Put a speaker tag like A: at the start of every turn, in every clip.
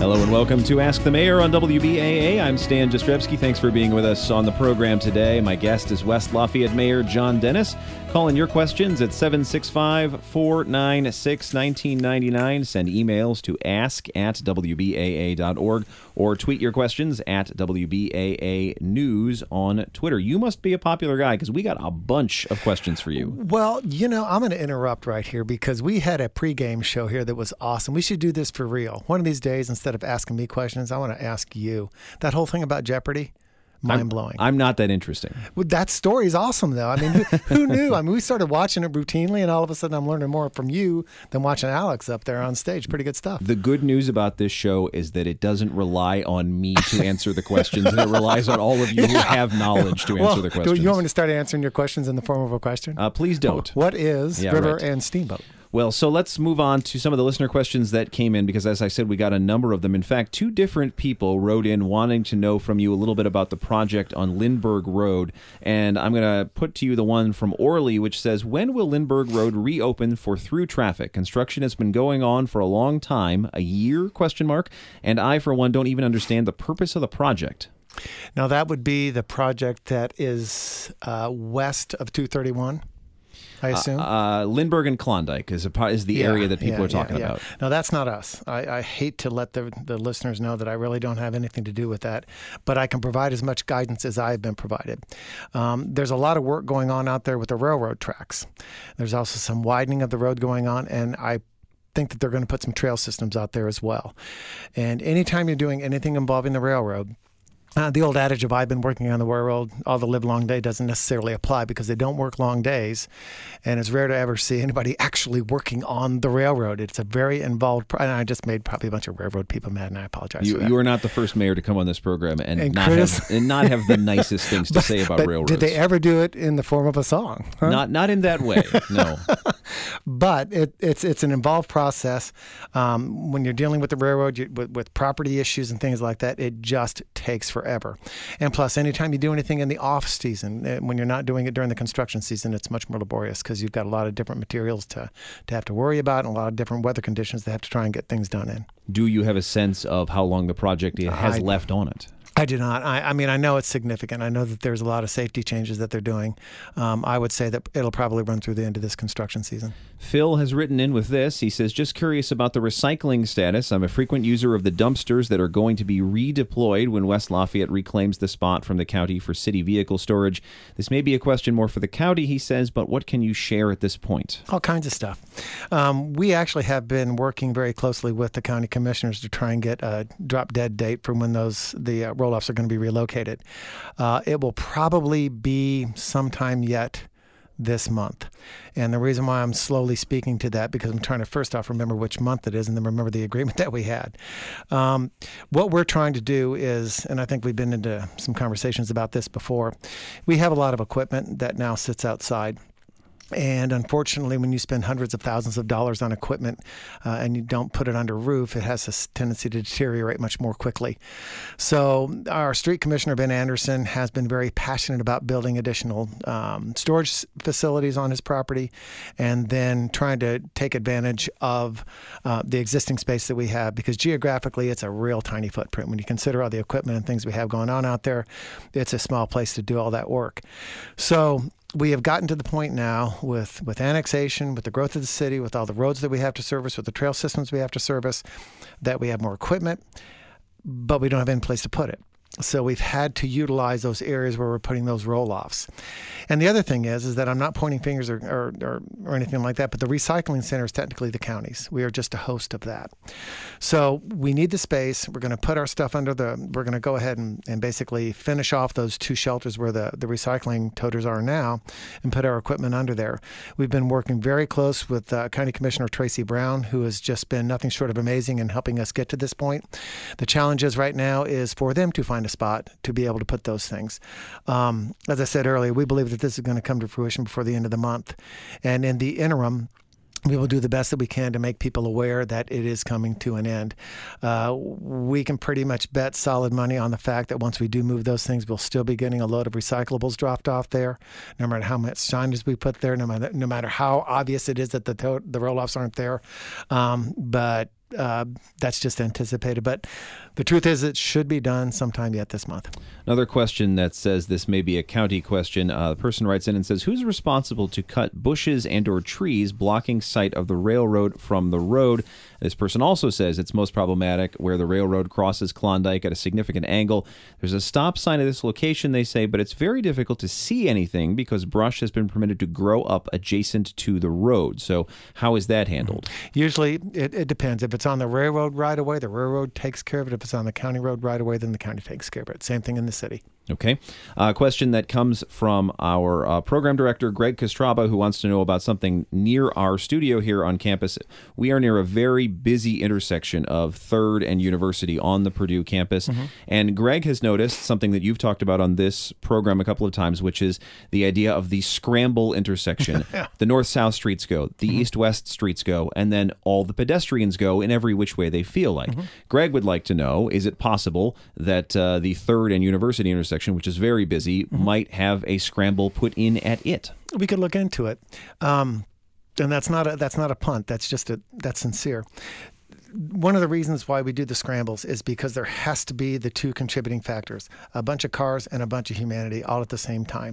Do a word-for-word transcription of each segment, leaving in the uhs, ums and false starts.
A: Hello and welcome to Ask the Mayor on W B A A. I'm Stan Jastrzebski. Thanks for being with us on the program today. My guest is West Lafayette Mayor John Dennis. Call in your questions at seven six five, four nine six, one nine nine nine. Send emails to ask at W B A A dot org or tweet your questions at W B A A News on Twitter. You must be a popular guy because we got a bunch of questions for you.
B: Well, you know, I'm going to interrupt right here because we had a pregame show here that was awesome. We should do this for real. One of these days, instead of asking me questions, I want to ask you. That whole thing about Jeopardy, mind-blowing.
A: I'm, I'm not that interesting.
B: Well, that story is awesome, though. I mean, who, who knew? I mean, we started watching it routinely, and all of a sudden I'm learning more from you than watching Alex up there on stage. Pretty good stuff.
A: The good news about this show is that it doesn't rely on me to answer the questions, and it relies on all of you yeah. who have knowledge to
B: well,
A: answer the questions.
B: Do you want me to start answering your questions in the form of a question?
A: Uh, please don't.
B: What is
A: yeah,
B: River
A: right.
B: and Steamboat?
A: Well, so let's move on to some of the listener questions that came in because, as I said, we got a number of them. In fact, two different people wrote in wanting to know from you a little bit about the project on Lindbergh Road. And I'm going to put to you the one from Orly, which says, when will Lindbergh Road reopen for through traffic? Construction has been going on for a long time, a year, question mark, and I, for one, don't even understand the purpose of the project.
B: Now, that would be the project that is uh, west of two thirty-one. I assume?
A: Uh, uh, Lindbergh and Klondike is, a, is the
B: yeah,
A: area that people
B: yeah,
A: are talking
B: yeah, yeah.
A: about.
B: No, that's not us. I, I hate to let the, the listeners know that I really don't have anything to do with that, but I can provide as much guidance as I've been provided. Um, there's a lot of work going on out there with the railroad tracks. There's also some widening of the road going on, and I think that they're going to put some trail systems out there as well. And anytime you're doing anything involving the railroad, Uh, the old adage of I've been working on the railroad all the live long day doesn't necessarily apply because they don't work long days, and it's rare to ever see anybody actually working on the railroad. It's a very involved pro- and I just made probably a bunch of railroad people mad, and I apologize
A: you,
B: for that.
A: You are not the first mayor to come on this program and,
B: and,
A: not, have, and not have the nicest things to
B: but,
A: say about
B: but
A: railroads.
B: Did they ever do it in the form of a song? Huh?
A: Not not in that way, no.
B: But it, it's it's an involved process. Um, when you're dealing with the railroad, you, with, with property issues and things like that, it just takes forever. And plus, anytime you do anything in the off season, when you're not doing it during the construction season, it's much more laborious because you've got a lot of different materials to, to have to worry about and a lot of different weather conditions to have to try and get things done in.
A: Do you have a sense of how long the project has
B: I,
A: left on it?
B: I do not. I, I mean, I know it's significant. I know that there's a lot of safety changes that they're doing. Um, I would say that it'll probably run through the end of this construction season.
A: Phil has written in with this. He says, just curious about the recycling status. I'm a frequent user of the dumpsters that are going to be redeployed when West Lafayette reclaims the spot from the county for city vehicle storage. This may be a question more for the county, he says, but what can you share at this point?
B: All kinds of stuff. Um, we actually have been working very closely with the county commissioners to try and get a drop-dead date for when those the uh, roll-offs are going to be relocated. Uh, it will probably be sometime yet this month. And the reason why I'm slowly speaking to that, because I'm trying to first off remember which month it is and then remember the agreement that we had. Um, what we're trying to do is, and I think we've been into some conversations about this before, we have a lot of equipment that now sits outside. And unfortunately, when you spend hundreds of thousands of dollars on equipment uh, and you don't put it under roof, it has a tendency to deteriorate much more quickly. So our street commissioner, Ben Anderson, has been very passionate about building additional um, storage facilities on his property and then trying to take advantage of uh, the existing space that we have, because geographically, it's a real tiny footprint. When you consider all the equipment and things we have going on out there, it's a small place to do all that work. So we have gotten to the point now with, with annexation, with the growth of the city, with all the roads that we have to service, with the trail systems we have to service, that we have more equipment, but we don't have any place to put it. So we've had to utilize those areas where we're putting those roll-offs. And the other thing is, is that I'm not pointing fingers or, or, or, or anything like that, but the recycling center is technically the county's. We are just a host of that. So we need the space. We're going to put our stuff under the, we're going to go ahead and, and basically finish off those two shelters where the, the recycling toters are now and put our equipment under there. We've been working very close with uh, County Commissioner Tracy Brown, who has just been nothing short of amazing in helping us get to this point. The challenge is right now is for them to find a spot to be able to put those things. Um, as I said earlier, we believe that this is going to come to fruition before the end of the month. And in the interim, we will do the best that we can to make people aware that it is coming to an end. Uh, we can pretty much bet solid money on the fact that once we do move those things, we'll still be getting a load of recyclables dropped off there, no matter how much signage we put there, no matter, no matter how obvious it is that the, to- the roll-offs aren't there. Um, but uh, that's just anticipated. But the truth is, it should be done sometime yet this month.
A: Another question that says this may be a county question. Uh, the person writes in and says, who's responsible to cut bushes and or trees blocking sight of the railroad from the road? This person also says it's most problematic where the railroad crosses Klondike at a significant angle. There's a stop sign at this location, they say, but it's very difficult to see anything because brush has been permitted to grow up adjacent to the road. So how is that handled?
B: Usually it, it depends. If it's on the railroad right away, the railroad takes care of it. If it's on the county road right away, then the county takes care of it. Same thing in the city.
A: Okay. A uh, question that comes from our uh, program director, Greg Kostraba, who wants to know about something near our studio here on campus. We are near a very busy intersection of third and University on the Purdue campus. Mm-hmm. And Greg has noticed something that you've talked about on this program a couple of times, which is the idea of the scramble intersection. Yeah. The north-south streets go, the mm-hmm. east-west streets go, and then all the pedestrians go in every which way they feel like. Mm-hmm. Greg would like to know, is it possible that uh, the third and University intersection, which is very busy, mm-hmm. might have a scramble put in at it?
B: We could look into it, um, and that's not a that's not a punt. That's just a that's sincere. One of the reasons why we do the scrambles is because there has to be the two contributing factors: a bunch of cars and a bunch of humanity all at the same time.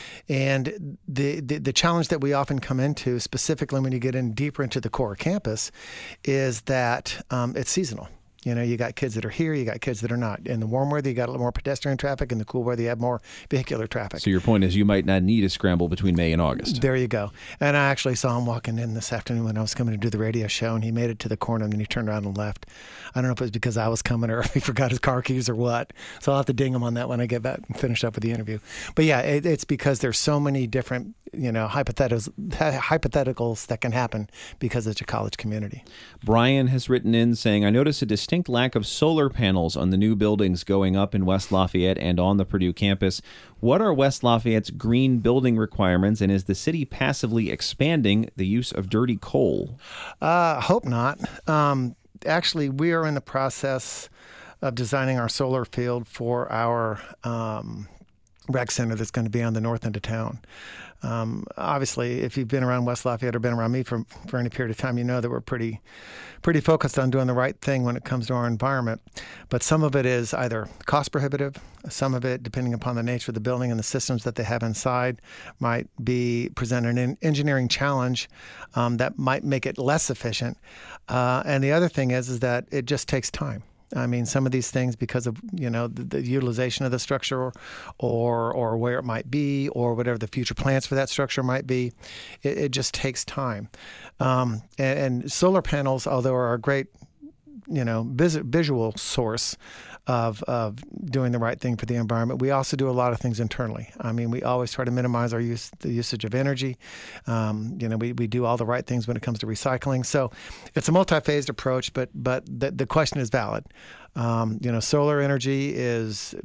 B: And the the, the challenge that we often come into, specifically when you get in deeper into the core campus, is that um, it's seasonal. You know, you got kids that are here, you got kids that are not. In the warm weather, you got a little more pedestrian traffic. In the cool weather, you have more vehicular traffic.
A: So your point is you might not need a scramble between May and August.
B: There you go. And I actually saw him walking in this afternoon when I was coming to do the radio show, and he made it to the corner, and then he turned around and left. I don't know if it was because I was coming or he forgot his car keys or what. So I'll have to ding him on that when I get back and finish up with the interview. But yeah, it, it's because there's so many different, you know, hypotheticals, hypotheticals that can happen because it's a college community.
A: Brian has written in saying, I notice a distinct lack of solar panels on the new buildings going up in West Lafayette and on the Purdue campus. What are West Lafayette's green building requirements, and is the city passively expanding the use of dirty coal?
B: Uh, hope not. Um, actually, we are in the process of designing our solar field for our um, rec center that's going to be on the north end of town. Um, obviously, if you've been around West Lafayette or been around me for, for any period of time, you know that we're pretty pretty focused on doing the right thing when it comes to our environment. But some of it is either cost prohibitive. Some of it, depending upon the nature of the building and the systems that they have inside, might be present an engineering challenge um, that might make it less efficient. Uh, and the other thing is, is that it just takes time. I mean, some of these things, because of, you know, the, the utilization of the structure or, or or where it might be or whatever the future plans for that structure might be, it, it just takes time. Um, and, and solar panels, although are a great, you know, vis- visual source of of doing the right thing for the environment, we also do a lot of things internally. I mean, we always try to minimize our use the usage of energy. Um, you know, we, we do all the right things when it comes to recycling. So it's a multi-phased approach, but but the, the question is valid. Um, you know, solar energy is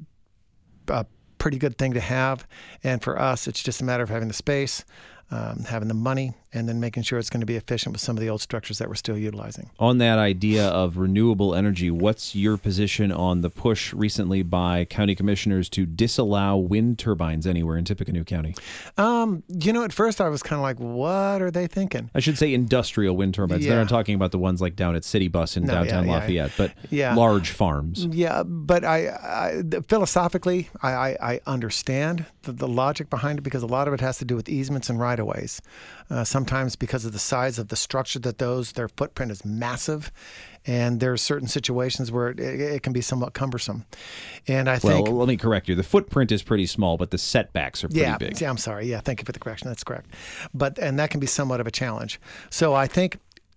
B: a pretty good thing to have, and for us, it's just a matter of having the space, um, having the money, and then making sure it's going to be efficient with some of the old structures that we're still utilizing.
A: On that idea of renewable energy, what's your position on the push recently by county commissioners to disallow wind turbines anywhere in Tippecanoe County?
B: Um, you know, at first I was kind of like, what are they thinking?
A: I should say industrial wind turbines.
B: Yeah.
A: They're not talking about the ones like down at City Bus in
B: No,
A: downtown
B: yeah, yeah.
A: Lafayette, but
B: Yeah.
A: large farms.
B: Yeah, but I, I philosophically, I, I, I understand the, the logic behind it because a lot of it has to do with easements and right-of-ways. Uh, sometimes because of the size of the structure that those, their footprint is massive, and there are certain situations where it, it can be somewhat cumbersome. And I think...
A: Well, let me correct you. The footprint is pretty small, but the setbacks are pretty
B: yeah,
A: big.
B: Yeah, I'm sorry. Yeah, thank you for the correction. That's correct. But and that can be somewhat of a challenge. So I think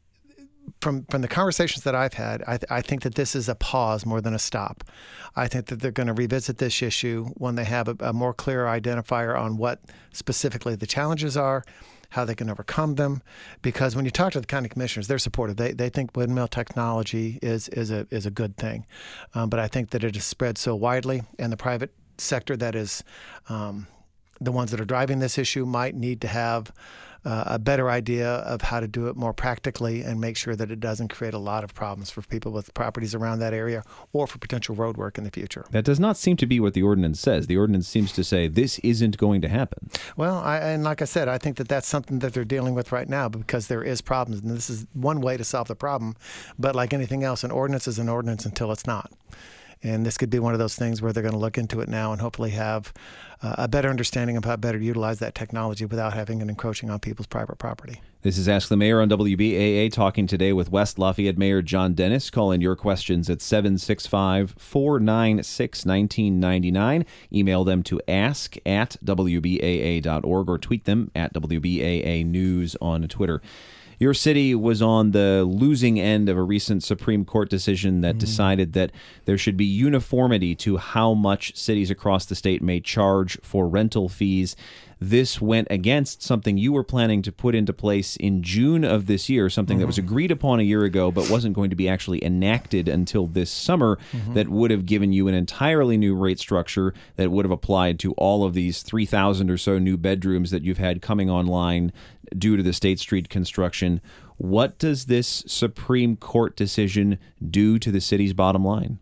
B: from from the conversations that I've had, I, th- I think that this is a pause more than a stop. I think that they're going to revisit this issue when they have a, a more clear identifier on what specifically the challenges are, how they can overcome them. Because when you talk to the county commissioners, they're supportive. They they think windmill technology is is a is a good thing. Um, but I think that it is spread so widely, and the private sector that is um, the ones that are driving this issue might need to have uh, a better idea of how to do it more practically and make sure that it doesn't create a lot of problems for people with properties around that area or for potential road work in the future.
A: That does not seem to be what the ordinance says. The ordinance seems to say this isn't going to happen.
B: Well, I, and like I said, I think that that's something that they're dealing with right now because there is problems, and this is one way to solve the problem. But like anything else, an ordinance is an ordinance until it's not. And this could be one of those things where they're going to look into it now and hopefully have uh, a better understanding of how better to utilize that technology without having it encroaching on people's private property.
A: This is Ask the Mayor on W B A A, talking today with West Lafayette Mayor John Dennis. Call in your questions at seven six five, four nine six, one nine nine nine. Email them to ask at W B A A dot org or tweet them at W B A A News on Twitter. Your city was on the losing end of a recent Supreme Court decision that mm-hmm. decided that there should be uniformity to how much cities across the state may charge for rental fees. This went against something you were planning to put into place in June of this year, something mm-hmm. that was agreed upon a year ago but wasn't going to be actually enacted until this summer, mm-hmm. that would have given you an entirely new rate structure that would have applied to all of these three thousand or so new bedrooms that you've had coming online due to the State Street construction. What does this Supreme Court decision do to the city's bottom line?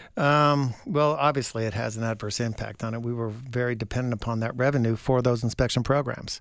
B: Um, well, obviously, it has an adverse impact on it. We were very dependent upon that revenue for those inspection programs.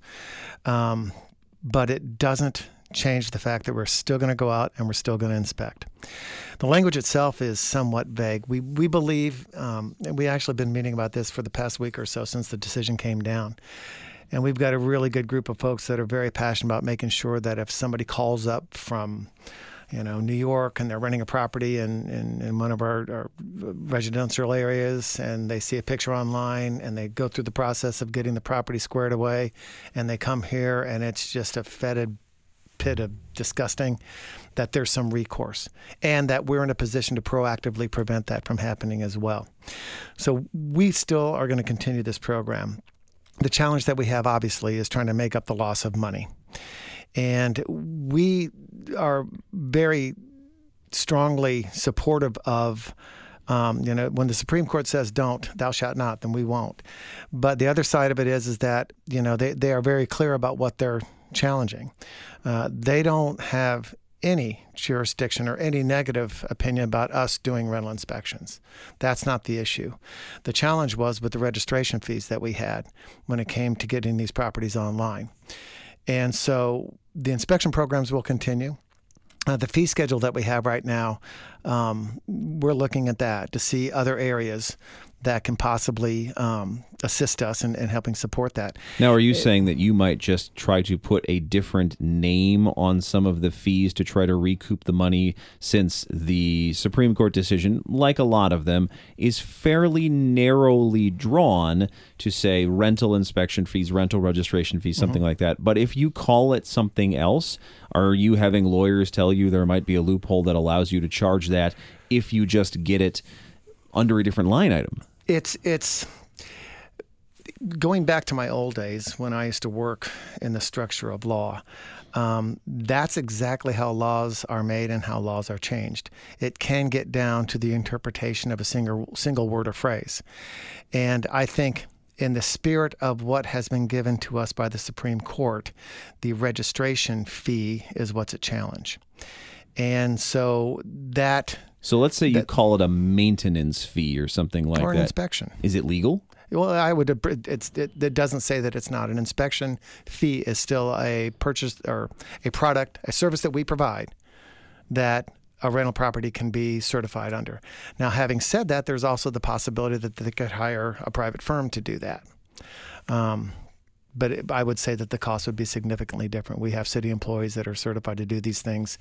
B: Um, but it doesn't change the fact that we're still going to go out and we're still going to inspect. The language itself is somewhat vague. We we believe, um, and we actually been meeting about this for the past week or so since the decision came down. And we've got a really good group of folks that are very passionate about making sure that if somebody calls up from you know, New York, and they're renting a property in, in, in one of our, our residential areas, and they see a picture online, and they go through the process of getting the property squared away, and they come here, and it's just a fetid pit of disgusting, that there's some recourse, and that we're in a position to proactively prevent that from happening as well. So we still are going to continue this program. The challenge that we have, obviously, is trying to make up the loss of money. And we are very strongly supportive of, um, you know, when the Supreme Court says don't, thou shalt not, then we won't. But the other side of it is, is that, you know, they, they are very clear about what they're challenging. Uh, they don't have any jurisdiction or any negative opinion about us doing rental inspections. That's not the issue. The challenge was with the registration fees that we had when it came to getting these properties online. And so the inspection programs will continue. Uh, the fee schedule that we have right now, um, we're looking at that to see other areas that can possibly um, assist us in, in helping support that.
A: Now, are you it, saying that you might just try to put a different name on some of the fees to try to recoup the money, since the Supreme Court decision, like a lot of them, is fairly narrowly drawn to say rental inspection fees, rental registration fees, something mm-hmm. like that. But if you call it something else, are you having lawyers tell you there might be a loophole that allows you to charge that if you just get it under a different line item?
B: It's it's going back to my old days when I used to work in the structure of law. Um, that's exactly how laws are made and how laws are changed. It can get down to the interpretation of a single single word or phrase. And I think in the spirit of what has been given to us by the Supreme Court, the registration fee is what's at challenge. And so that...
A: So let's say you that, call it a maintenance fee or something like that.
B: Or an inspection.
A: Is it legal?
B: Well, I would. It's, it, it doesn't say that it's not. An inspection fee is still a purchase or a product, a service that we provide that a rental property can be certified under. Now, having said that, there's also the possibility that they could hire a private firm to do that. Um, but it, I would say that the cost would be significantly different. We have city employees that are certified to do these things,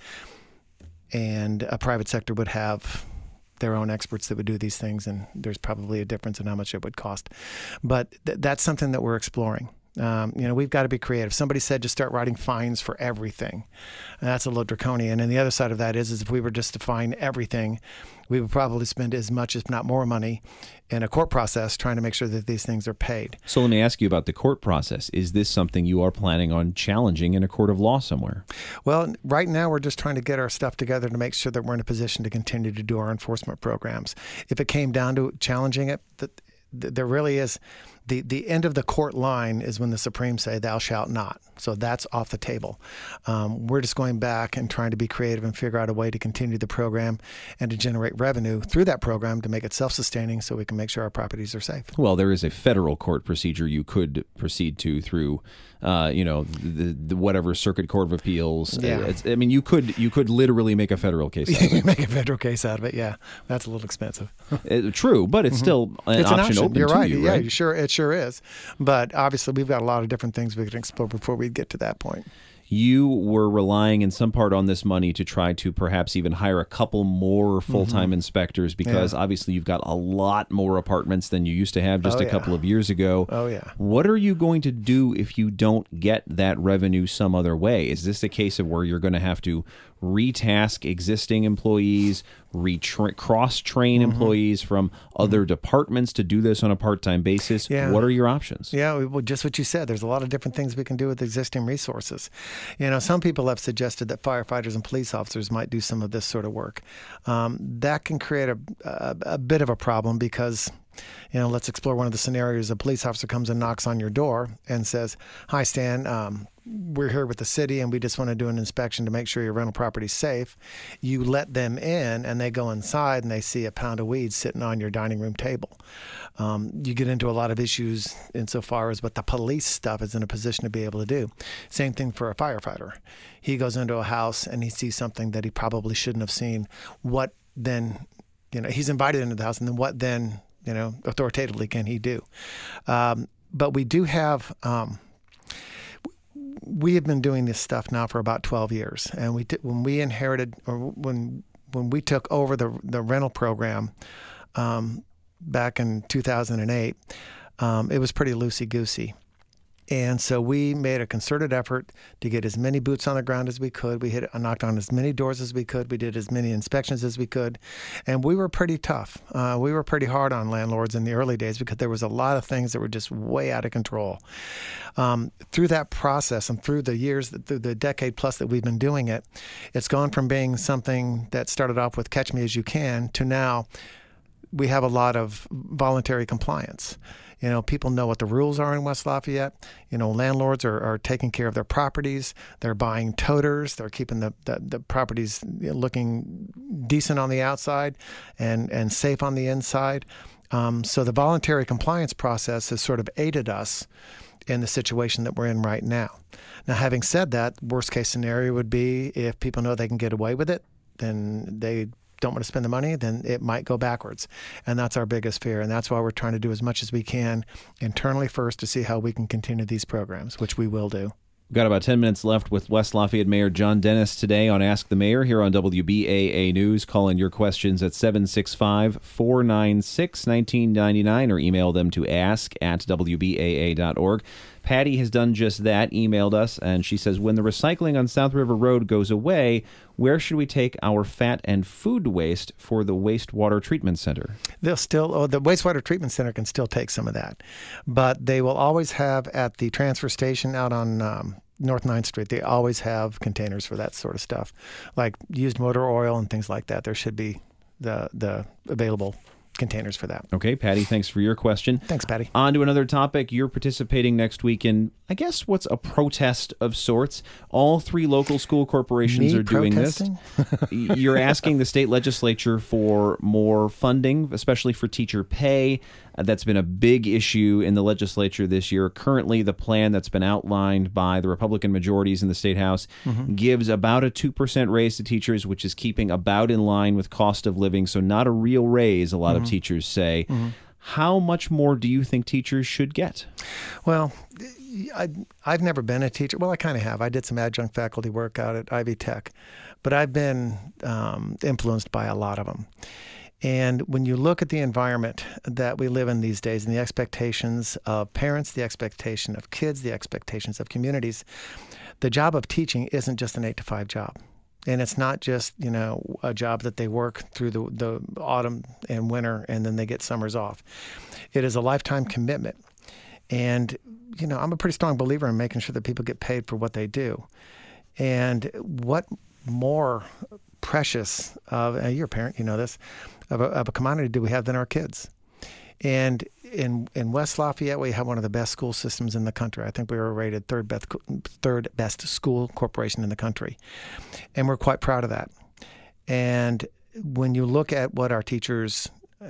B: and a private sector would have their own experts that would do these things, and there's probably a difference in how much it would cost. But th- that's something that we're exploring. Um, you know, we've got to be creative. Somebody said just start writing fines for everything. And that's a little draconian. And the other side of that is, is if we were just to fine everything, we would probably spend as much, if not more money in a court process trying to make sure that these things are paid.
A: So let me ask you about the court process. Is this something you are planning on challenging in a court of law somewhere?
B: Well, right now we're just trying to get our stuff together to make sure that we're in a position to continue to do our enforcement programs. If it came down to challenging it, that there really is, the, the end of the court line is when the Supreme say, thou shalt not. So that's off the table. Um, we're just going back and trying to be creative and figure out a way to continue the program and to generate revenue through that program to make it self-sustaining so we can make sure our properties are safe.
A: Well, there is a federal court procedure you could proceed to through, uh, you know, the, the whatever Circuit Court of Appeals.
B: Yeah.
A: It's, I mean, you could you could literally make a federal case out of
B: You
A: it.
B: make a federal case out of it, yeah. That's a little expensive.
A: Uh, True, but it's
B: Mm-hmm.
A: still an
B: It's
A: option,
B: an option.
A: open
B: You're
A: to
B: right.
A: you,
B: yeah,
A: right?
B: you sure, it sure is. But obviously, we've got a lot of different things we can explore before we get to that point.
A: You were relying in some part on this money to try to perhaps even hire a couple more full-time
B: Mm-hmm.
A: inspectors because
B: Yeah.
A: obviously you've got a lot more apartments than you used to have just
B: Oh,
A: a
B: yeah.
A: couple of years ago.
B: Oh, yeah.
A: What are you going to do if you don't get that revenue some other way? Is this a case of where you're going to have to retask existing employees, retra- cross-train
B: Mm-hmm.
A: employees from other departments to do this on a part-time basis?
B: Yeah.
A: What are your options?
B: Yeah, well, just what you said. There's a lot of different things we can do with existing resources. You know, some people have suggested that firefighters and police officers might do some of this sort of work. Um, that can create a, a, a bit of a problem because, you know, let's explore one of the scenarios. A police officer comes and knocks on your door and says, "Hi, Stan, um, we're here with the city and we just want to do an inspection to make sure your rental property is safe." You let them in and they go inside and they see a pound of weed sitting on your dining room table. Um, you get into a lot of issues insofar as what the police stuff is in a position to be able to do. Same thing for a firefighter. He goes into a house and he sees something that he probably shouldn't have seen. What then, you know, he's invited into the house and then what then, you know, authoritatively can he do? Um, but we do have... Um, we have been doing this stuff now for about twelve years. And we t- when we inherited or when when we took over the the rental program um, back in two thousand eight, um, it was pretty loosey-goosey. And so we made a concerted effort to get as many boots on the ground as we could. We hit, knocked on as many doors as we could. We did as many inspections as we could. And we were pretty tough. Uh, we were pretty hard on landlords in the early days because there was a lot of things that were just way out of control. Um, through that process and through the years, through the decade plus that we've been doing it, it's gone from being something that started off with catch me as you can to now we have a lot of voluntary compliance. You know, people know what the rules are in West Lafayette. You know, landlords are, are taking care of their properties. They're buying toters. They're keeping the, the, the properties looking decent on the outside and, and safe on the inside. Um, so the voluntary compliance process has sort of aided us in the situation that we're in right now. Now, having said that, worst case scenario would be if people know they can get away with it, then they don't want to spend the money, then it might go backwards. And that's our biggest fear. And that's why we're trying to do as much as we can internally first to see how we can continue these programs, which we will do.
A: We've got about ten minutes left with West Lafayette Mayor John Dennis today on Ask the Mayor here on W B A A News. Call in your questions at seven six five, four nine six, one nine nine nine or email them to ask at W B A A dot org. Patty has done just that, emailed us, and she says, when the recycling on South River Road goes away, where should we take our fat and food waste for the wastewater treatment center?
B: They'll still, oh, the wastewater treatment center can still take some of that, but they will always have at the transfer station out on um, North ninth Street, they always have containers for that sort of stuff, like used motor oil and things like that. There should be the the available containers for that.
A: Okay, Patty, thanks for your question.
B: Thanks, Patty.
A: On to another topic. You're participating next week in, I guess, what's a protest of sorts. All three local school corporations
B: Me
A: are doing
B: protesting?
A: this. You're asking the state legislature for more funding, especially for teacher pay. Uh, that's been a big issue in the legislature this year. Currently, the plan that's been outlined by the Republican majorities in the State House mm-hmm. gives about a two percent raise to teachers, which is keeping about in line with cost of living. So not a real raise, a lot mm-hmm. of teachers say. Mm-hmm. How much more do you think teachers should get?
B: Well, I, I've never been a teacher. Well, I kind of have. I did some adjunct faculty work out at Ivy Tech, but I've been um, influenced by a lot of them. And when you look at the environment that we live in these days and the expectations of parents, the expectation of kids, the expectations of communities, the job of teaching isn't just an eight to five job. And it's not just, you know, a job that they work through the, the autumn and winter and then they get summers off. It is a lifetime commitment. And, you know, I'm a pretty strong believer in making sure that people get paid for what they do. And what more precious of, uh, you're a parent, you know this, of a, of a commodity do we have than our kids? And in in West Lafayette, we have one of the best school systems in the country. I think we were rated third best third best school corporation in the country, and we're quite proud of that. And when you look at what our teachers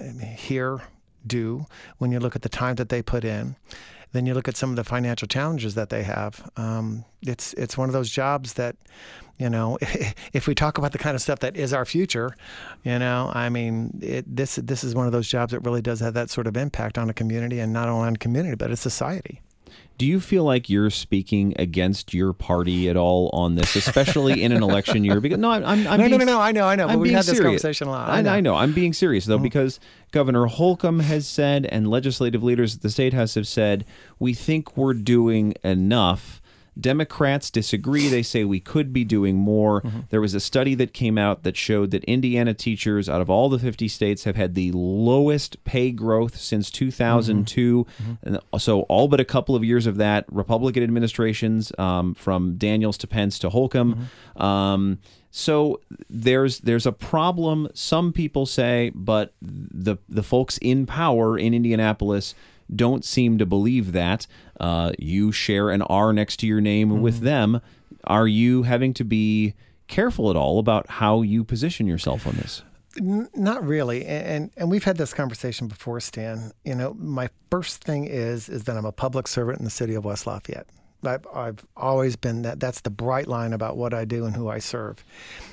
B: here do, when you look at the time that they put in, then you look at some of the financial challenges that they have. Um, it's it's one of those jobs that, you know, if we talk about the kind of stuff that is our future, you know, I mean, it, this this is one of those jobs that really does have that sort of impact on a community, and not only on community, but a society.
A: Do you feel like you're speaking against your party at all on this, especially in an election year? Because no, I'm, I'm
B: no,
A: being,
B: no, no, no. I know, I know.
A: I'm
B: But we've
A: being
B: had this
A: serious.
B: conversation a lot.
A: I,
B: I know.
A: I know. I'm being serious though,
B: Mm-hmm.
A: because Governor Holcomb has said, and legislative leaders at the State House have said, we think we're doing enough. Democrats disagree. They say we could be doing more. Mm-hmm. There was a study that came out that showed that Indiana teachers out of all the fifty states have had the lowest pay growth since two thousand two. Mm-hmm. And so all but a couple of years of that, Republican administrations, um, from Daniels to Pence to Holcomb. Mm-hmm. Um, so there's there's a problem, some people say, but the the folks in power in Indianapolis don't seem to believe that. Uh, you share an R next to your name mm-hmm. with them. Are you having to be careful at all about how you position yourself on this?
B: N- not really, and and we've had this conversation before, Stan. You know, my first thing is is that I'm a public servant in the city of West Lafayette. I've, I've always been that. That's the bright line about what I do and who I serve.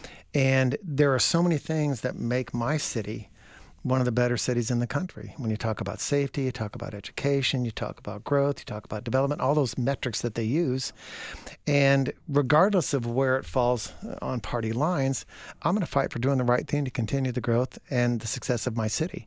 B: And there are so many things that make my city one of the better cities in the country. When you talk about safety, you talk about education, you talk about growth, you talk about development, all those metrics that they use. And regardless of where it falls on party lines, I'm going to fight for doing the right thing to continue the growth and the success of my city.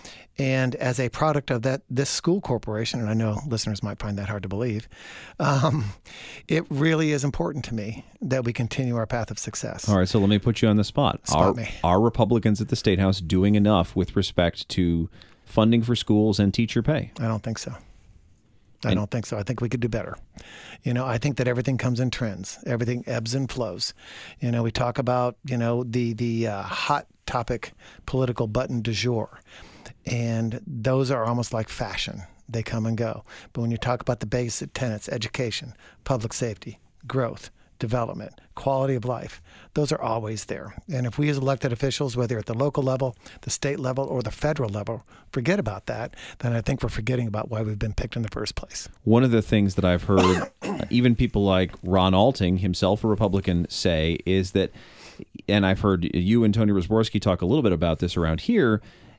B: And as a product of that, this school corporation, and I know listeners might find that hard to believe, um, it really is important to me that we continue our path of success.
A: All right, so let me put you on the spot.
B: Spot
A: are,
B: me.
A: Are Republicans at the State House doing enough with respect to funding for schools and teacher pay?
B: I don't think so. I
A: And-
B: don't think so. I think we could do better. You know, I think that everything comes in trends. Everything ebbs and flows. You know, we talk about, you know, the, the uh, hot topic political button du jour. And those are almost like fashion. They come and go. But when you talk about the basic tenets, education, public safety, growth, development, quality of life, those are always there. And if we as elected officials, whether at the local level, the state level, or the federal level, forget about that, then I think we're forgetting about why we've been picked in the first place.
A: One of the things that I've heard even people like Ron Alting, himself a Republican, say is that, and I've heard you and Tony Rosborski talk a little bit about this around here,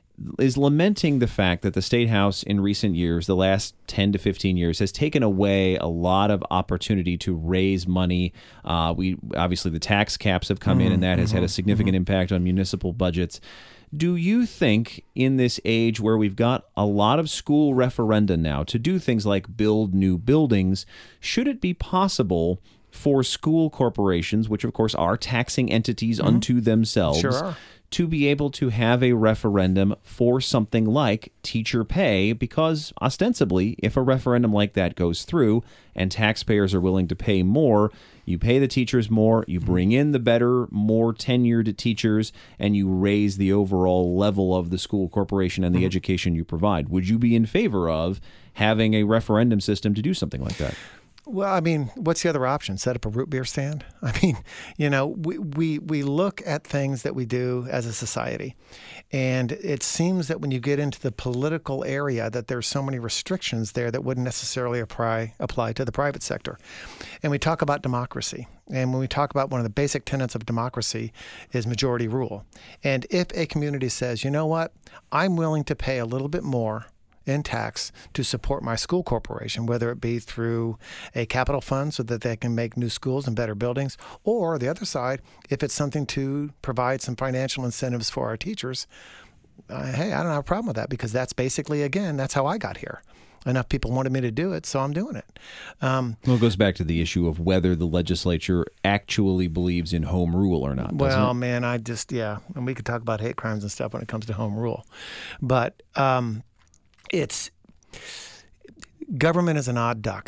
A: is lamenting the fact that the State House in recent years, the last ten to fifteen years, has taken away a lot of opportunity to raise money. Uh, we obviously the tax caps have come mm-hmm, in, and that has mm-hmm, had a significant mm-hmm. impact on municipal budgets. Do you think in this age where we've got a lot of school referenda now to do things like build new buildings, should it be possible for school corporations, which of course are taxing entities mm-hmm. unto themselves,
B: sure are.
A: to be able to have a referendum for something like teacher pay? Because ostensibly, if a referendum like that goes through and taxpayers are willing to pay more, you pay the teachers more, you bring in the better, more tenured teachers, and you raise the overall level of the school corporation and the mm-hmm. education you provide. Would you be in favor of having a referendum system to do something like that?
B: Well, I mean, what's the other option? Set up a root beer stand? I mean, you know, we, we, we look at things that we do as a society, and it seems that when you get into the political area that there's so many restrictions there that wouldn't necessarily apply, apply to the private sector. And we talk about democracy. And when we talk about one of the basic tenets of democracy is majority rule. And if a community says, you know what, I'm willing to pay a little bit more in tax to support my school corporation, whether it be through a capital fund so that they can make new schools and better buildings, or the other side, if it's something to provide some financial incentives for our teachers, uh, hey, I don't have a problem with that, because that's basically, again, that's how I got here. Enough people wanted me to do it, so I'm doing it. Um,
A: well, it goes back to the issue of whether the legislature actually believes in home rule or not.
B: Well,
A: it?
B: man, I just, yeah, and we could talk about hate crimes and stuff when it comes to home rule. But um, it's, government is an odd duck.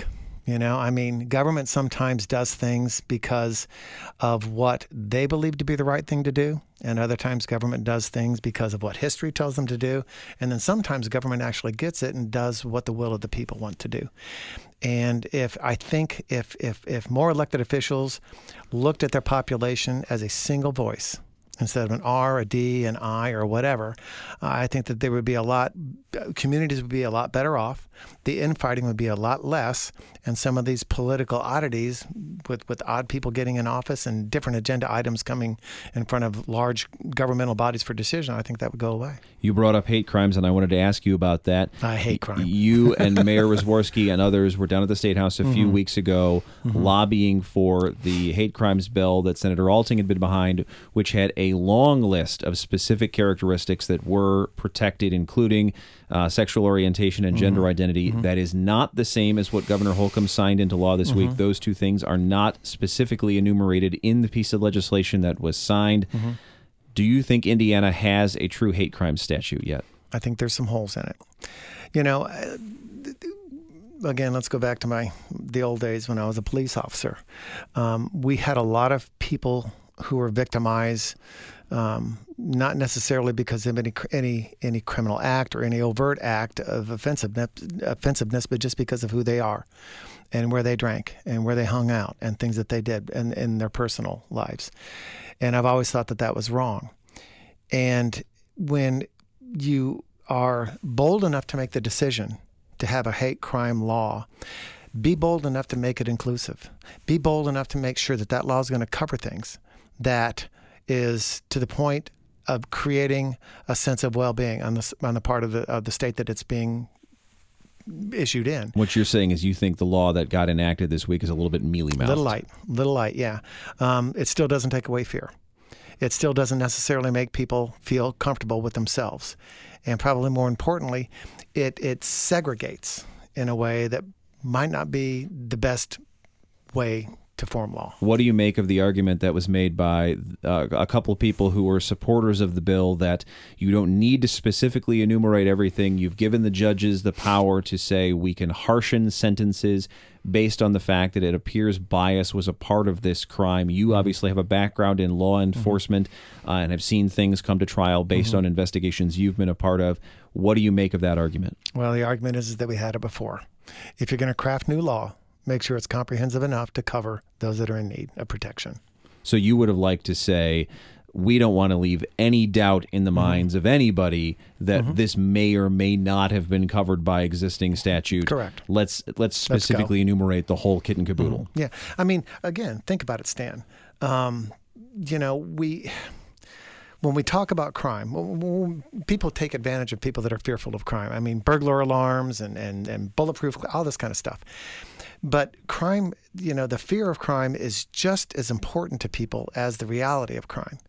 B: You know, I mean, government sometimes does things because of what they believe to be the right thing to do. And other times government does things because of what history tells them to do. And then sometimes government actually gets it and does what the will of the people want to do. And if I think if if if more elected officials looked at their population as a single voice, instead of an R, a D, an I, or whatever, uh, I think that there would be a lot, communities would be a lot better off. The infighting would be a lot less. And some of these political oddities with, with odd people getting in office and different agenda items coming in front of large governmental bodies for decision, I think that would go away.
A: You brought up hate crimes, and I wanted to ask you about that.
B: I hate crime.
A: You and Mayor Rosworski and others were down at the State House a few mm-hmm. weeks ago mm-hmm. lobbying for the hate crimes bill that Senator Alting had been behind, which had a long list of specific characteristics that were protected, including uh, sexual orientation and gender mm-hmm. identity. Mm-hmm. That is not the same as what Governor Holcomb signed into law this mm-hmm. week. Those two things are not specifically enumerated in the piece of legislation that was signed. Mm-hmm. Do you think Indiana has a true hate crime statute yet?
B: I think there's some holes in it. You know, again, let's go back to my the old days when I was a police officer. Um, we had a lot of people who were victimized, um, not necessarily because of any any any criminal act or any overt act of offensiveness, offensiveness, but just because of who they are, and where they drank, and where they hung out, and things that they did in, in their personal lives. And I've always thought that that was wrong. And when you are bold enough to make the decision to have a hate crime law, be bold enough to make it inclusive. Be bold enough to make sure that that law is going to cover things that is to the point of creating a sense of well-being on the on the part of the of the state that it's being issued in.
A: What you're saying is you think the law that got enacted this week is a little bit mealy-mouthed.
B: Little light, little light, yeah. Um, it still doesn't take away fear. It still doesn't necessarily make people feel comfortable with themselves. And probably more importantly, it it segregates in a way that might not be the best way to form law.
A: What do you make of the argument that was made by uh, a couple of people who were supporters of the bill that you don't need to specifically enumerate everything? You've given the judges the power to say we can harshen sentences based on the fact that it appears bias was a part of this crime. You obviously have a background in law enforcement mm-hmm. uh, and have seen things come to trial based mm-hmm. on investigations you've been a part of. What do you make of that argument?
B: Well, the argument is, is that we had it before. If you're going to craft new law, make sure it's comprehensive enough to cover those that are in need of protection.
A: So you would have liked to say, we don't want to leave any doubt in the minds mm-hmm. of anybody that mm-hmm. this may or may not have been covered by existing statute.
B: Correct.
A: Let's let's specifically let's enumerate the whole kit and caboodle.
B: Mm-hmm. Yeah. I mean, again, think about it, Stan. Um, you know, we... When we talk about crime, when people take advantage of people that are fearful of crime. I mean, burglar alarms and, and, and bulletproof, all this kind of stuff. But crime, you know, the fear of crime is just as important to people as the reality of crime.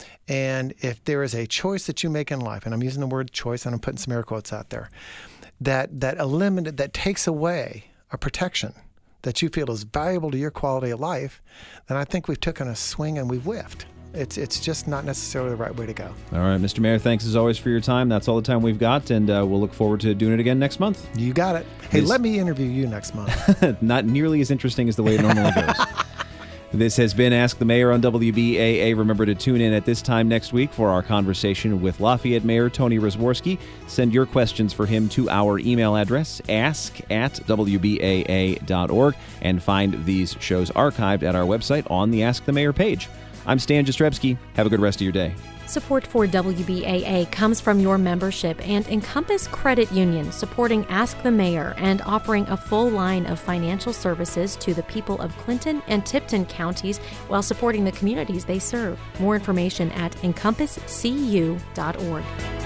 B: And if there is a choice that you make in life, and I'm using the word choice and I'm putting some air quotes out there, that that eliminate, that takes away a protection that you feel is valuable to your quality of life, then I think we've taken a swing and we've whiffed. It's it's just not necessarily the right way to go.
A: All right, Mister Mayor, thanks as always for your time. That's all the time we've got, and uh, we'll look forward to doing it again next month.
B: You got it. Hey, this... let me interview you next month.
A: Not nearly as interesting as the way it normally goes. This has been Ask the Mayor on W B A A. Remember to tune in at this time next week for our conversation with Lafayette Mayor Tony Rosworski. Send your questions for him to our email address, ask at W B A A dot org, and find these shows archived at our website on the Ask the Mayor page. I'm Stan Jastrzebski. Have a good rest of your day.
C: Support for W B A A comes from your membership and Encompass Credit Union, supporting Ask the Mayor and offering a full line of financial services to the people of Clinton and Tipton counties while supporting the communities they serve. More information at encompass c u dot org.